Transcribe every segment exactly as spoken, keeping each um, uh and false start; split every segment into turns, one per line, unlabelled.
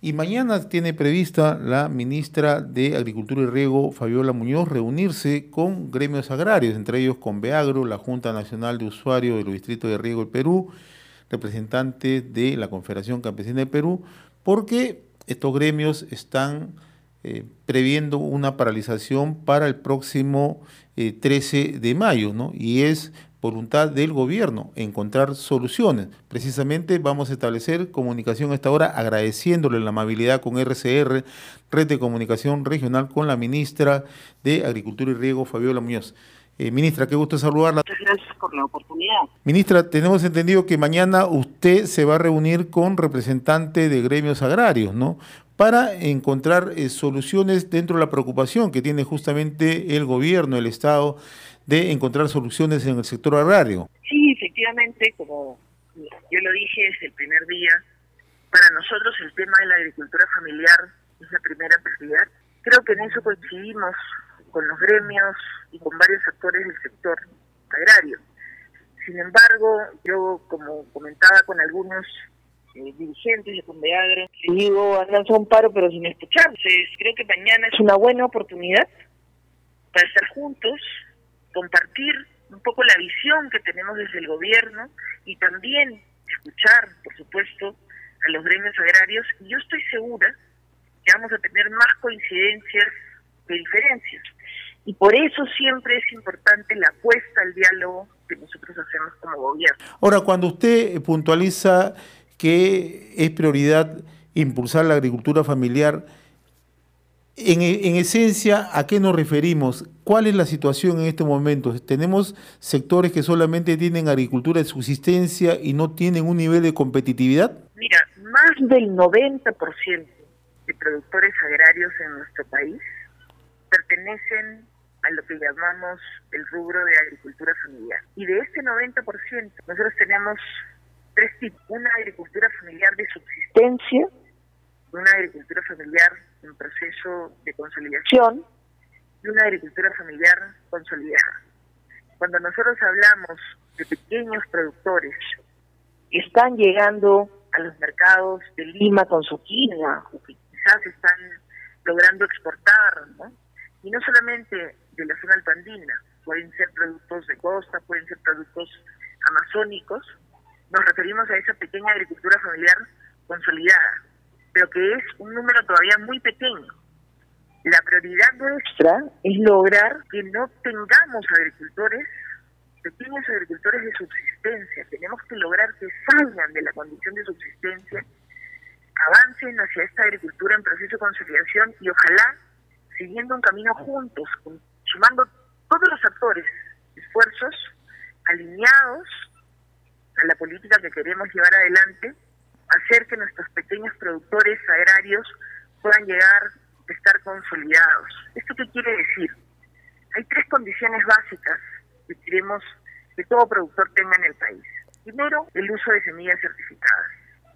Y mañana tiene prevista la ministra de Agricultura y Riego, Fabiola Muñoz, reunirse con gremios agrarios, entre ellos con Beagro, la Junta Nacional de Usuarios de los Distritos de Riego del Perú, representantes de la Confederación Campesina del Perú, porque estos gremios están eh, previendo una paralización para el próximo eh, trece de mayo, ¿no? Y es voluntad del gobierno encontrar soluciones. Precisamente vamos a establecer comunicación a esta hora agradeciéndole la amabilidad con R C R, Red de Comunicación Regional, con la ministra de Agricultura y Riego, Fabiola Muñoz. Eh, ministra, qué gusto saludarla.
Muchas gracias por la oportunidad.
Ministra, tenemos entendido que mañana usted se va a reunir con representantes de gremios agrarios, ¿no? Para encontrar eh, soluciones dentro de la preocupación que tiene justamente el gobierno, el Estado, de encontrar soluciones en el sector agrario.
Sí, efectivamente, como yo lo dije desde el primer día, para nosotros el tema de la agricultura familiar es la primera prioridad. Creo que en eso coincidimos con los gremios y con varios actores del sector agrario. Sin embargo, yo, como comentaba con algunos eh, dirigentes de Conveagro, les digo, andan a un paro pero sin escucharse. Creo que mañana es una buena oportunidad para estar juntos, compartir un poco la visión que tenemos desde el gobierno y también escuchar, por supuesto, a los gremios agrarios. Y yo estoy segura que vamos a tener más coincidencias que diferencias. Y por eso siempre es importante la apuesta al diálogo que nosotros hacemos como gobierno.
Ahora, cuando usted puntualiza que es prioridad impulsar la agricultura familiar, en, en esencia, ¿a qué nos referimos? ¿Cuál es la situación en este momento? ¿Tenemos sectores que solamente tienen agricultura de subsistencia y no tienen un nivel de competitividad?
Mira, más del noventa por ciento de productores agrarios en nuestro país pertenecen a lo que llamamos el rubro de agricultura familiar. Y de este noventa por ciento, nosotros tenemos tres tipos. Una agricultura familiar de subsistencia, una agricultura familiar en proceso de consolidación y una agricultura familiar consolidada. Cuando nosotros hablamos de pequeños productores que están llegando a los mercados de Lima con su quinoa, o que quizás están logrando exportar, ¿no? Y no solamente de la zona alpandina, pueden ser productos de costa, pueden ser productos amazónicos, nos referimos a esa pequeña agricultura familiar consolidada, pero que es un número todavía muy pequeño. La prioridad nuestra es lograr que no tengamos agricultores, pequeños agricultores de subsistencia. Tenemos que lograr que salgan de la condición de subsistencia, avancen hacia esta agricultura en proceso de consolidación y ojalá siguiendo un camino juntos, sumando todos los actores, esfuerzos alineados a la política que queremos llevar adelante, hacer que nuestros pequeños productores agrarios puedan llegar a estar consolidados. ¿Esto qué quiere decir? Hay tres condiciones básicas que queremos que todo productor tenga en el país. Primero, el uso de semillas certificadas.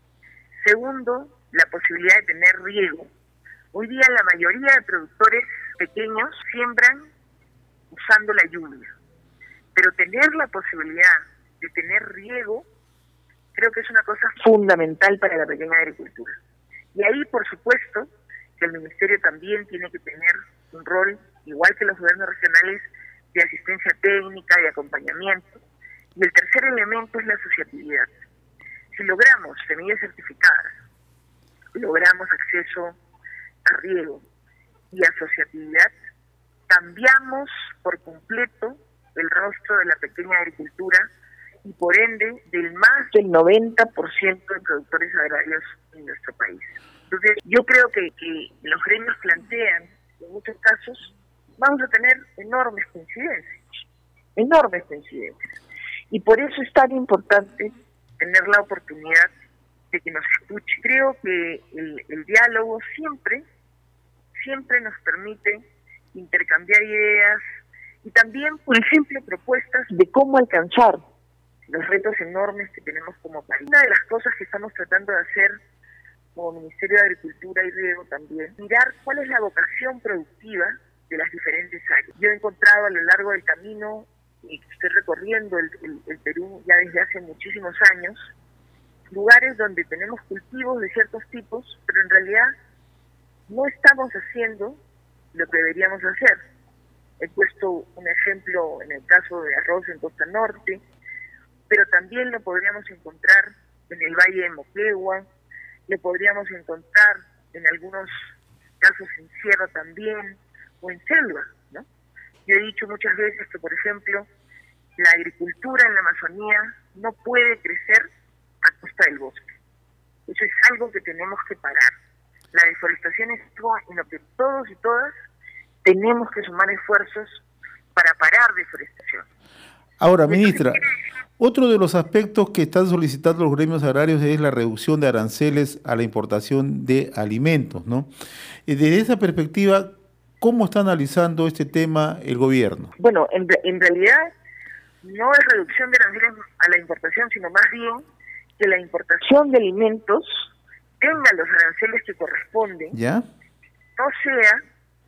Segundo, la posibilidad de tener riego. Hoy día la mayoría de productores pequeños siembran usando la lluvia, pero tener la posibilidad de tener riego creo que es una cosa fundamental para la pequeña agricultura. Y ahí, por supuesto, que el Ministerio también tiene que tener un rol, igual que los gobiernos regionales, de asistencia técnica, de acompañamiento. Y el tercer elemento es la asociatividad. Si logramos semillas certificadas, logramos acceso a riego y asociatividad, cambiamos por completo el rostro de la pequeña agricultura y por ende del más del noventa por ciento de productores agrarios en nuestro país. Entonces yo creo que, que los gremios plantean, en muchos casos, vamos a tener enormes coincidencias, enormes coincidencias. Y por eso es tan importante tener la oportunidad de que nos escuche. Creo que el, el diálogo siempre, siempre nos permite intercambiar ideas y también, por ejemplo, propuestas de cómo alcanzar los retos enormes que tenemos como país. Una de las cosas que estamos tratando de hacer como Ministerio de Agricultura y Riego también, mirar cuál es la vocación productiva de las diferentes áreas. Yo he encontrado a lo largo del camino, y que estoy recorriendo el, el, el Perú ya desde hace muchísimos años, lugares donde tenemos cultivos de ciertos tipos, pero en realidad no estamos haciendo lo que deberíamos hacer. He puesto un ejemplo en el caso de arroz en Costa Norte, pero también lo podríamos encontrar en el Valle de Moquegua, lo podríamos encontrar en algunos casos en sierra también, o en selva, ¿no? Yo he dicho muchas veces que, por ejemplo, la agricultura en la Amazonía no puede crecer a costa del bosque. Eso es algo que tenemos que parar. La deforestación es algo en lo que todos y todas tenemos que sumar esfuerzos para parar deforestación.
Ahora, ministra, otro de los aspectos que están solicitando los gremios agrarios es la reducción de aranceles a la importación de alimentos, ¿no? Y desde esa perspectiva, ¿cómo está analizando este tema el gobierno?
Bueno, en, en realidad no es reducción de aranceles a la importación, sino más bien que la importación de alimentos tenga los aranceles que corresponden,
¿ya?
No sea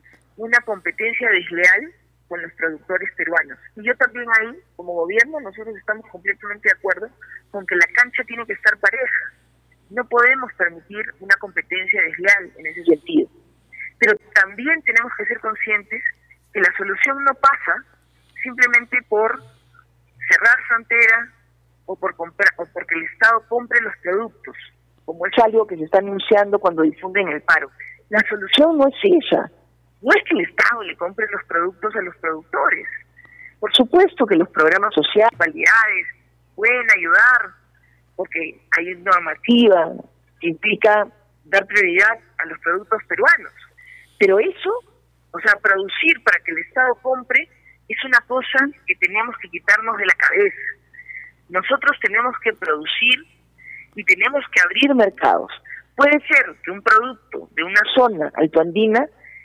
una competencia desleal con los productores peruanos. Y yo también ahí, como gobierno, nosotros estamos completamente de acuerdo con que la cancha tiene que estar pareja. No podemos permitir una competencia desleal en ese sentido. Pero también tenemos que ser conscientes que la solución no pasa simplemente por cerrar fronteras o por comprar, o porque el Estado compre los productos, como es algo que se está anunciando cuando difunden el paro. La solución no es esa. No es que el Estado le compre los productos a los productores. Por supuesto que los programas sociales, validades, pueden ayudar, porque hay una normativa que implica dar prioridad a los productos peruanos. Pero eso, o sea, producir para que el Estado compre, es una cosa que tenemos que quitarnos de la cabeza. Nosotros tenemos que producir y tenemos que abrir mercados. Puede ser que un producto de una zona altoandina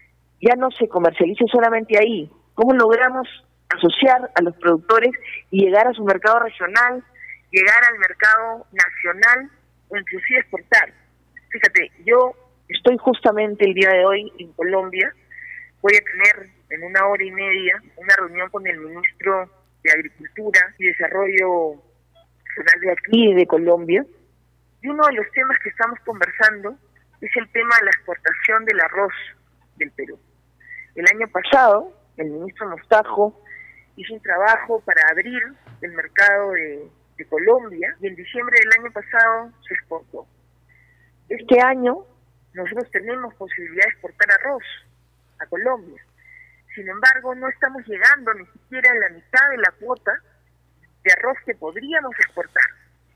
ya no se comercialice solamente ahí. ¿Cómo logramos asociar a los productores y llegar a su mercado regional, llegar al mercado nacional o inclusive exportar? Fíjate, yo estoy justamente el día de hoy en Colombia, voy a tener en una hora y media una reunión con el ministro de Agricultura y Desarrollo Rural de aquí de Colombia, y uno de los temas que estamos conversando es el tema de la exportación del arroz del Perú. El año pasado, el ministro Mostajo hizo un trabajo para abrir el mercado de, de Colombia, y en diciembre del año pasado se exportó. Este año nosotros tenemos posibilidad de exportar arroz a Colombia. Sin embargo, no estamos llegando ni siquiera a la mitad de la cuota de arroz que podríamos exportar.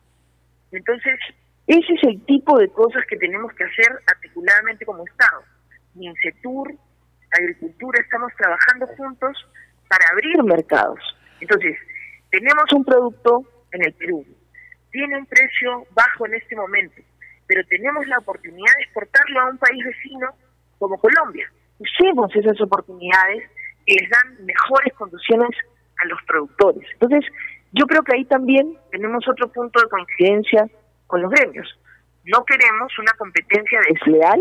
Entonces, ese es el tipo de cosas que tenemos que hacer articuladamente como Estado. Mincetur, Agricultura, estamos trabajando juntos para abrir mercados. Entonces, tenemos un producto en el Perú, tiene un precio bajo en este momento, pero tenemos la oportunidad de exportarlo a un país vecino como Colombia. Usemos esas oportunidades que les dan mejores condiciones a los productores. Entonces, yo creo que ahí también tenemos otro punto de coincidencia con los gremios. No queremos una competencia desleal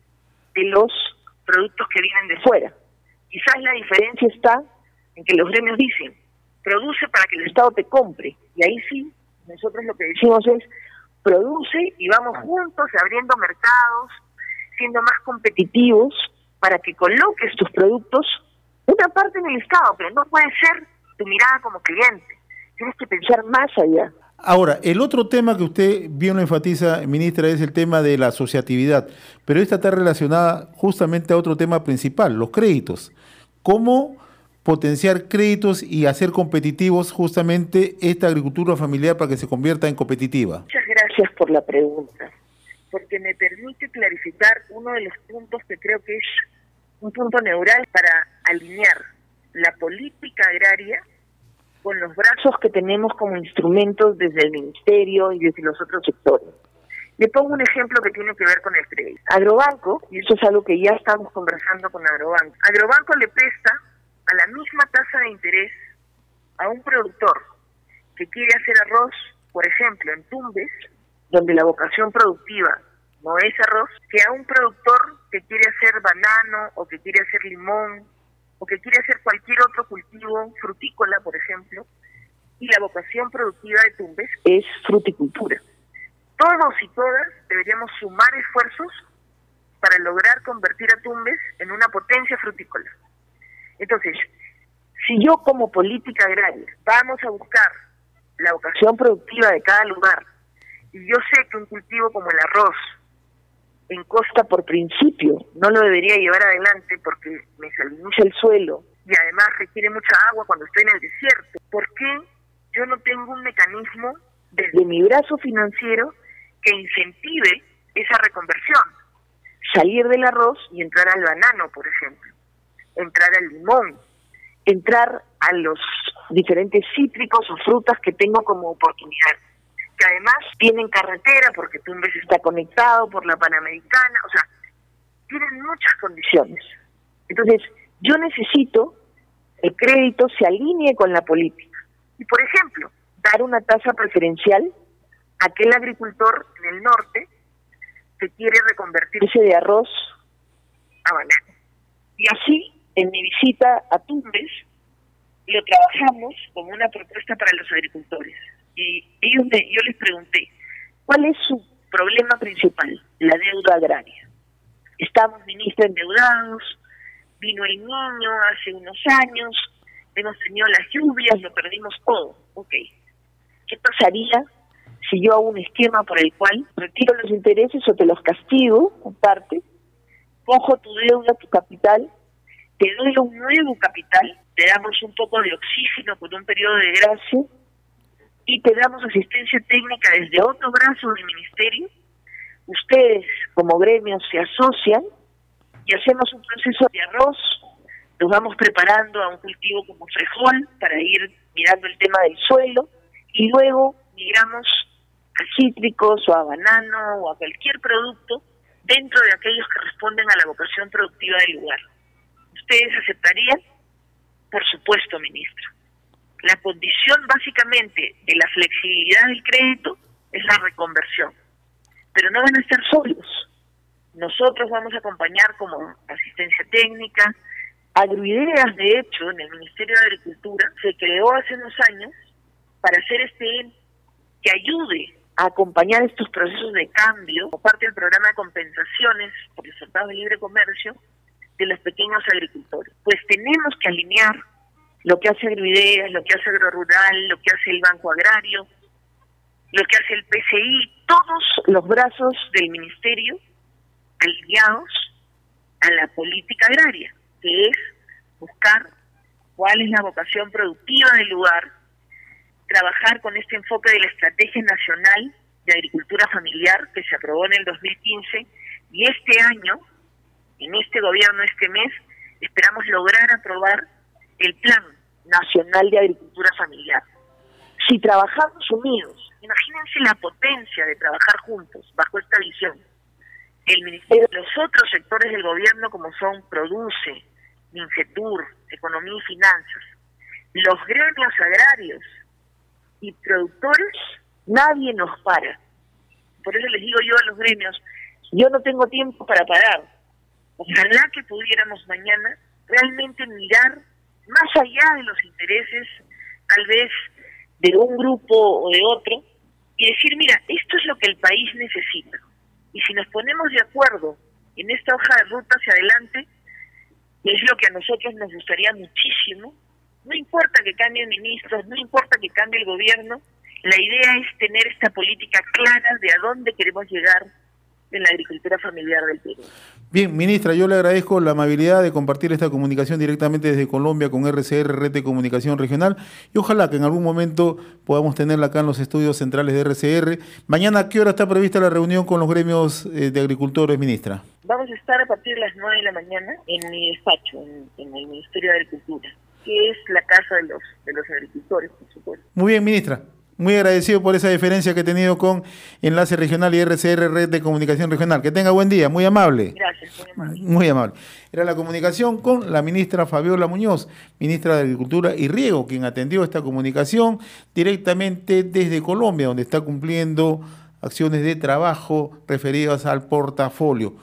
de los productos que vienen de fuera. Quizás la diferencia está en que los gremios dicen, produce para que el Estado te compre. Y ahí sí, nosotros lo que decimos es, produce y vamos juntos abriendo mercados, siendo más competitivos para que coloques tus productos, una parte en el Estado, pero no puede ser tu mirada como cliente. Tienes que pensar más allá.
Ahora, el otro tema que usted bien lo enfatiza, ministra, es el tema de la asociatividad, pero esta está relacionada justamente a otro tema principal, los créditos. ¿Cómo potenciar créditos y hacer competitivos justamente esta agricultura familiar para que se convierta en competitiva?
Muchas gracias por la pregunta, porque me permite clarificar uno de los puntos que creo que es un punto neural para alinear la política agraria con los brazos que tenemos como instrumentos desde el Ministerio y desde los otros sectores. Le pongo un ejemplo que tiene que ver con el crédito. Agrobanco, y eso es algo que ya estamos conversando con Agrobanco, Agrobanco le presta a la misma tasa de interés a un productor que quiere hacer arroz, por ejemplo, en Tumbes, donde la vocación productiva no es arroz, que a un productor que quiere hacer banano o que quiere hacer limón o que quiere hacer cualquier otro cultivo frutícola, por ejemplo, y la vocación productiva de Tumbes es fruticultura. Todos y todas deberíamos sumar esfuerzos para lograr convertir a Tumbes en una potencia frutícola. Entonces, si yo como política agraria vamos a buscar la vocación productiva de cada lugar, y yo sé que un cultivo como el arroz en costa por principio no lo debería llevar adelante porque me saliniza el suelo y además requiere mucha agua cuando estoy en el desierto, ¿por qué yo no tengo un mecanismo desde mi brazo financiero que incentive esa reconversión? Salir del arroz y entrar al banano, por ejemplo, entrar al limón, entrar a los diferentes cítricos o frutas que tengo como oportunidad, que además tienen carretera porque Tumbes está conectado por la Panamericana, o sea, tienen muchas condiciones. Entonces, yo necesito que el crédito se alinee con la política. Y, por ejemplo, dar una tasa preferencial a aquel agricultor en el norte que quiere reconvertirse de arroz a banano. Y así, en mi visita a Tumbes, lo trabajamos como una propuesta para los agricultores. Y ellos me, yo les pregunté, ¿cuál es su problema principal? La deuda agraria. Estamos, ministra, endeudados, vino el niño hace unos años, hemos tenido las lluvias, lo perdimos todo. Ok, ¿qué pasaría si yo hago un esquema por el cual retiro los intereses o te los castigo, en parte, cojo tu deuda, tu capital, te doy un nuevo capital, te damos un poco de oxígeno por un periodo de gracia y te damos asistencia técnica desde otro brazo del ministerio? Ustedes, como gremios, se asocian y hacemos un proceso de arroz, nos vamos preparando a un cultivo como frijol para ir mirando el tema del suelo y luego migramos a cítricos o a banano o a cualquier producto dentro de aquellos que responden a la vocación productiva del lugar. ¿Ustedes aceptarían? Por supuesto, ministra. La condición básicamente de la flexibilidad del crédito es la reconversión. Pero no van a estar solos. Nosotros vamos a acompañar como asistencia técnica. Agroideas, de hecho, en el Ministerio de Agricultura, se creó hace unos años para hacer este ente que ayude a acompañar estos procesos de cambio como parte del programa de compensaciones por los tratados de libre comercio de los pequeños agricultores. Pues tenemos que alinear lo que hace Agroideas, lo que hace Agrorural, lo que hace el Banco Agrario, lo que hace el P C I, todos los brazos del ministerio alineados a la política agraria, que es buscar cuál es la vocación productiva del lugar, trabajar con este enfoque de la Estrategia Nacional de Agricultura Familiar que se aprobó en el dos mil quince y este año, en este gobierno, este mes, esperamos lograr aprobar el Plan Nacional de Agricultura Familiar. Si trabajamos unidos, imagínense la potencia de trabajar juntos bajo esta visión. El Ministerio, los otros sectores del gobierno como son Produce, Mincetur, Economía y Finanzas, los gremios agrarios y productores, nadie nos para. Por eso les digo yo a los gremios, yo no tengo tiempo para parar. Ojalá que pudiéramos mañana realmente mirar más allá de los intereses, tal vez de un grupo o de otro, y decir, mira, esto es lo que el país necesita. Y si nos ponemos de acuerdo en esta hoja de ruta hacia adelante, es lo que a nosotros nos gustaría muchísimo. No importa que cambien ministros, no importa que cambie el gobierno, la idea es tener esta política clara de a dónde queremos llegar en la agricultura familiar del Perú.
Bien, ministra, yo le agradezco la amabilidad de compartir esta comunicación directamente desde Colombia con R C R, Red de Comunicación Regional, y ojalá que en algún momento podamos tenerla acá en los estudios centrales de R C R. Mañana, ¿a qué hora está prevista la reunión con los gremios eh, de agricultores, ministra?
Vamos a estar a partir de las nueve de la mañana en mi despacho, en, en el Ministerio de Agricultura, que es la casa de los, de los agricultores, por supuesto.
Muy bien, ministra. Muy agradecido por esa diferencia que he tenido con Enlace Regional y R C R, Red de Comunicación Regional. Que tenga buen día, muy amable.
Gracias, muy amable.
Muy amable. Era la comunicación con la ministra Fabiola Muñoz, ministra de Agricultura y Riego, quien atendió esta comunicación directamente desde Colombia, donde está cumpliendo acciones de trabajo referidas al portafolio.